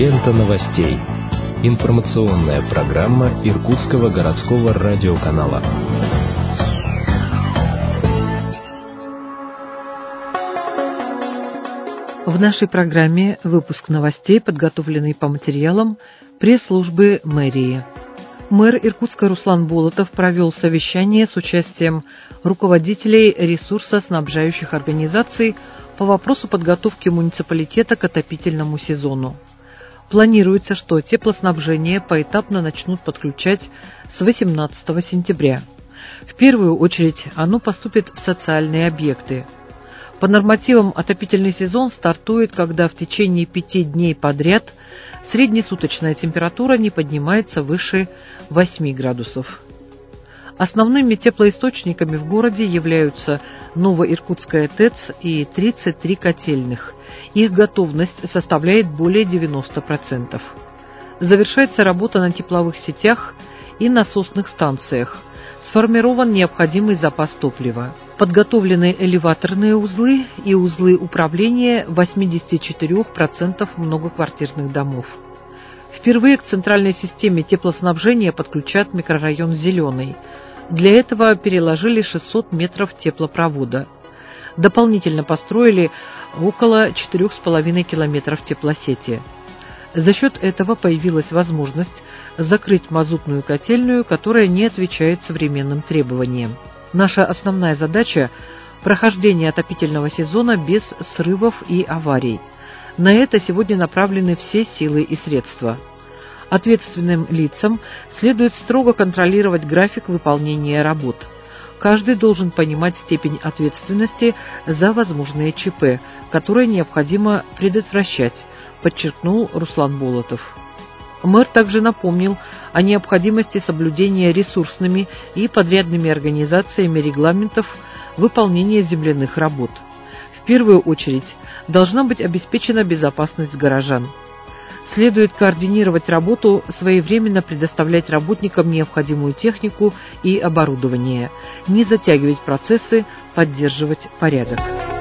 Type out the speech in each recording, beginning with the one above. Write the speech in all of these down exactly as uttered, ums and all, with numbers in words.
Лента новостей. Информационная программа Иркутского городского радиоканала. В нашей программе выпуск новостей, подготовленный по материалам пресс-службы мэрии. Мэр Иркутска Руслан Болотов провел совещание с участием руководителей ресурсоснабжающих организаций по вопросу подготовки муниципалитета к отопительному сезону. Планируется, что теплоснабжение поэтапно начнут подключать с восемнадцатого сентября. В первую очередь оно поступит в социальные объекты. По нормативам отопительный сезон стартует, когда в течение пяти дней подряд среднесуточная температура не поднимается выше восьми градусов. Основными теплоисточниками в городе являются Новоиркутская ТЭЦ и тридцать три котельных. Их готовность составляет более девяноста процентов. Завершается работа на тепловых сетях и насосных станциях. Сформирован необходимый запас топлива. Подготовлены элеваторные узлы и узлы управления восемьдесят четыре процента многоквартирных домов. Впервые к центральной системе теплоснабжения подключат микрорайон Зеленый. Для этого переложили шестьсот метров теплопровода. Дополнительно построили около четырёх с половиной километров теплосети. За счет этого появилась возможность закрыть мазутную котельную, которая не отвечает современным требованиям. Наша основная задача – прохождение отопительного сезона без срывов и аварий. На это сегодня направлены все силы и средства. Ответственным лицам следует строго контролировать график выполнения работ. Каждый должен понимать степень ответственности за возможные ЧП, которые необходимо предотвращать, подчеркнул Руслан Болотов. Мэр также напомнил о необходимости соблюдения ресурсными и подрядными организациями регламентов выполнения земляных работ. В первую очередь должна быть обеспечена безопасность горожан. Следует координировать работу, своевременно предоставлять работникам необходимую технику и оборудование, не затягивать процессы, поддерживать порядок.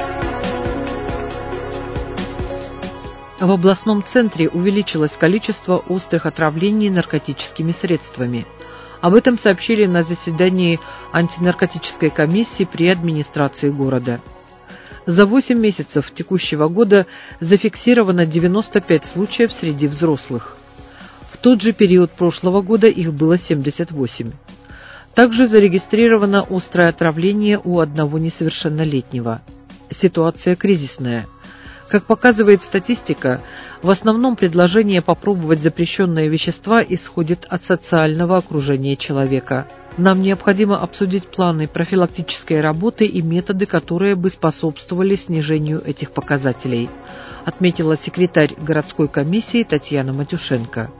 В областном центре увеличилось количество острых отравлений наркотическими средствами. Об этом сообщили на заседании антинаркотической комиссии при администрации города. За восемь месяцев текущего года зафиксировано девяносто пять случаев среди взрослых. В тот же период прошлого года их было семьдесят восемь. Также зарегистрировано острое отравление у одного несовершеннолетнего. Ситуация кризисная. Как показывает статистика, в основном предложение попробовать запрещенные вещества исходит от социального окружения человека. Нам необходимо обсудить планы профилактической работы и методы, которые бы способствовали снижению этих показателей, отметила секретарь городской комиссии Татьяна Матюшенко.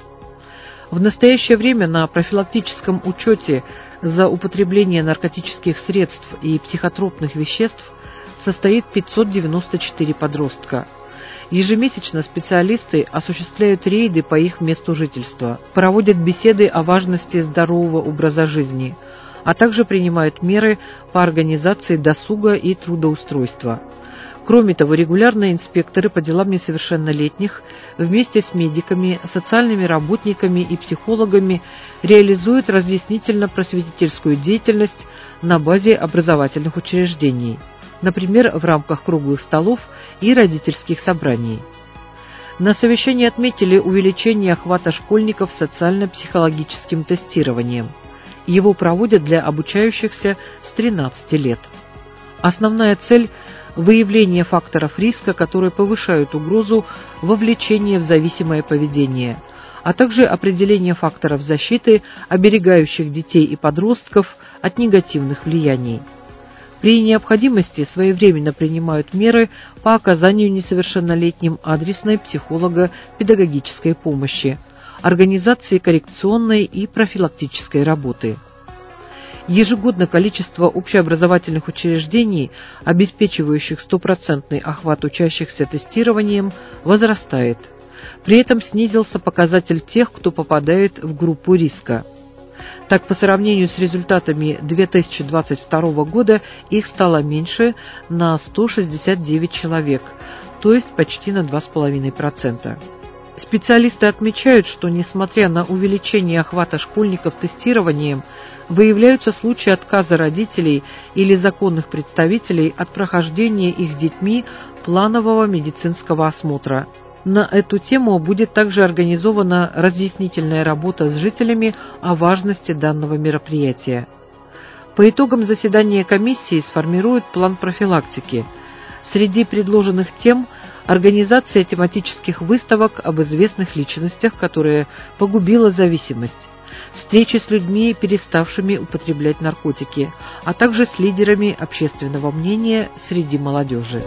В настоящее время на профилактическом учете за употребление наркотических средств и психотропных веществ состоит пятьсот девяносто четыре подростка. Ежемесячно специалисты осуществляют рейды по их месту жительства, проводят беседы о важности здорового образа жизни, а также принимают меры по организации досуга и трудоустройства. Кроме того, регулярно инспекторы по делам несовершеннолетних вместе с медиками, социальными работниками и психологами реализуют разъяснительно-просветительскую деятельность на базе образовательных учреждений, например, в рамках круглых столов и родительских собраний. На совещании отметили увеличение охвата школьников социально-психологическим тестированием. Его проводят для обучающихся с тринадцати лет. Основная цель – выявление факторов риска, которые повышают угрозу вовлечения в зависимое поведение, а также определение факторов защиты, оберегающих детей и подростков от негативных влияний. При необходимости своевременно принимают меры по оказанию несовершеннолетним адресной психолого-педагогической помощи, организации коррекционной и профилактической работы. Ежегодно количество общеобразовательных учреждений, обеспечивающих стопроцентный охват учащихся тестированием, возрастает. При этом снизился показатель тех, кто попадает в группу риска. Так, по сравнению с результатами две тысячи двадцать второго года, их стало меньше на сто шестьдесят девять человек, то есть почти на два с половиной процента. Специалисты отмечают, что, несмотря на увеличение охвата школьников тестированием, выявляются случаи отказа родителей или законных представителей от прохождения их детьми планового медицинского осмотра. На эту тему будет также организована разъяснительная работа с жителями о важности данного мероприятия. По итогам заседания комиссии сформируют план профилактики. Среди предложенных тем – организация тематических выставок об известных личностях, которая погубила зависимость, встречи с людьми, переставшими употреблять наркотики, а также с лидерами общественного мнения среди молодежи.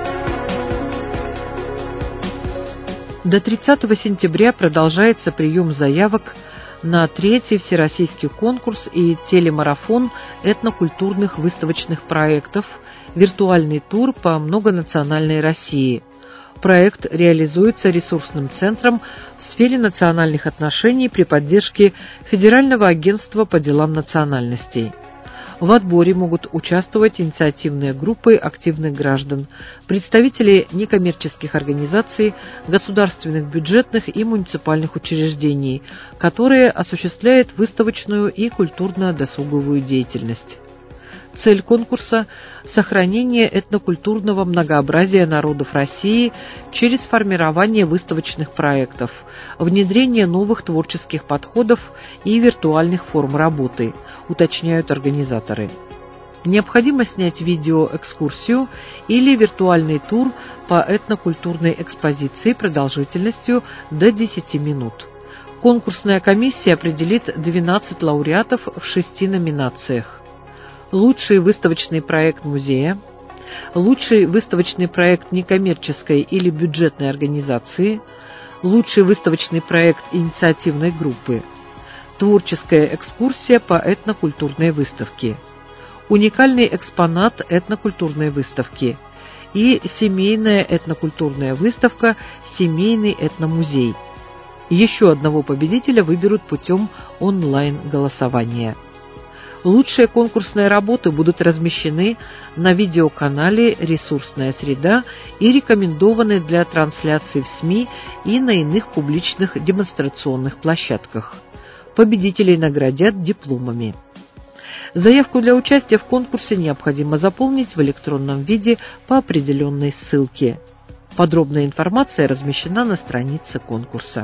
До тридцатого сентября продолжается прием заявок на третий всероссийский конкурс и телемарафон этнокультурных выставочных проектов «Виртуальный тур по многонациональной России». Проект реализуется ресурсным центром в сфере национальных отношений при поддержке Федерального агентства по делам национальностей. В отборе могут участвовать инициативные группы активных граждан, представители некоммерческих организаций, государственных бюджетных и муниципальных учреждений, которые осуществляют выставочную и культурно-досуговую деятельность. Цель конкурса – сохранение этнокультурного многообразия народов России через формирование выставочных проектов, внедрение новых творческих подходов и виртуальных форм работы, уточняют организаторы. Необходимо снять видеоэкскурсию или виртуальный тур по этнокультурной экспозиции продолжительностью до десяти минут. Конкурсная комиссия определит двенадцать лауреатов в шести номинациях. Лучший выставочный проект музея, лучший выставочный проект некоммерческой или бюджетной организации, лучший выставочный проект инициативной группы, творческая экскурсия по этнокультурной выставке, уникальный экспонат этнокультурной выставки и семейная этнокультурная выставка «Семейный этномузей». Еще одного победителя выберут путем онлайн-голосования. Лучшие конкурсные работы будут размещены на видеоканале «Ресурсная среда» и рекомендованы для трансляции в СМИ и на иных публичных демонстрационных площадках. Победителей наградят дипломами. Заявку для участия в конкурсе необходимо заполнить в электронном виде по определенной ссылке. Подробная информация размещена на странице конкурса.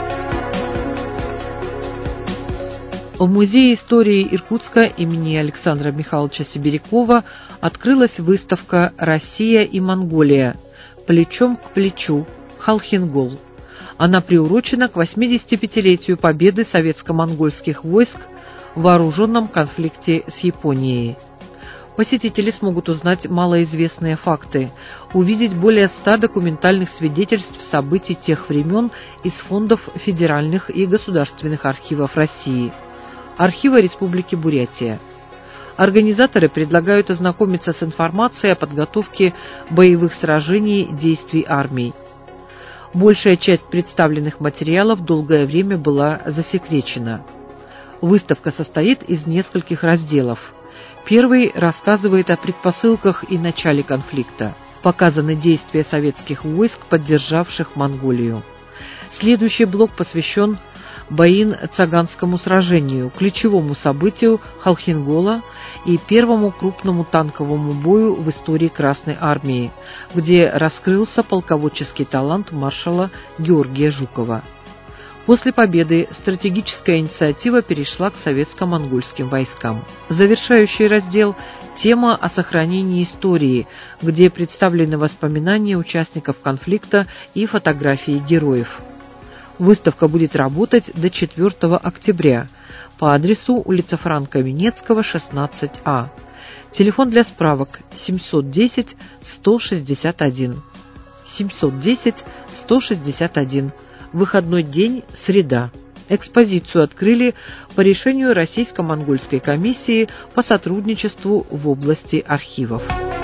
В Музее истории Иркутска имени Александра Михайловича Сибирякова открылась выставка «Россия и Монголия. Плечом к плечу. Халхин-Гол». Она приурочена к восьмидесятипятилетию победы советско-монгольских войск в вооруженном конфликте с Японией. Посетители смогут узнать малоизвестные факты, увидеть более ста документальных свидетельств событий тех времен из фондов федеральных и государственных архивов России, архива Республики Бурятия. Организаторы предлагают ознакомиться с информацией о подготовке боевых сражений действий армий. Большая часть представленных материалов долгое время была засекречена. Выставка состоит из нескольких разделов. Первый рассказывает о предпосылках и начале конфликта. Показаны действия советских войск, поддержавших Монголию. Следующий блок посвящен Боин-Цаганскому сражению, ключевому событию Халхин-Гола и первому крупному танковому бою в истории Красной Армии, где раскрылся полководческий талант маршала Георгия Жукова. После победы стратегическая инициатива перешла к советско-монгольским войскам. Завершающий раздел – тема о сохранении истории, где представлены воспоминания участников конфликта и фотографии героев. Выставка будет работать до четвёртого октября по адресу улица Франка Венецкого, шестнадцать А. Телефон для справок семьсот десять сто шестьдесят один. семьсот десять сто шестьдесят один. Выходной день – среда. Экспозицию открыли по решению Российско-монгольской комиссии по сотрудничеству в области архивов.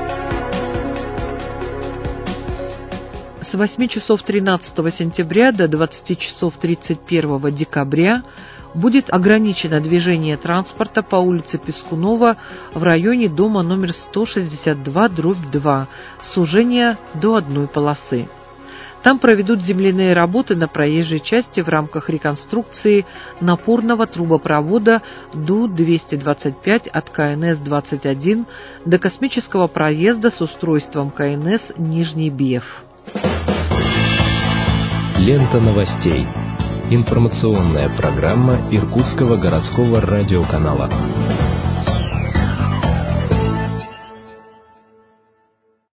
С восьми часов тринадцатого сентября до двадцати часов тридцать первого декабря будет ограничено движение транспорта по улице Пескунова в районе дома номер сто шестьдесят два дробь два, сужение до одной полосы. Там проведут земляные работы на проезжей части в рамках реконструкции напорного трубопровода Ду двести двадцать пять от ка эн эс двадцать один до космического проезда с устройством ка эн эс Нижний Беф. Лента новостей. Информационная программа Иркутского городского радиоканала.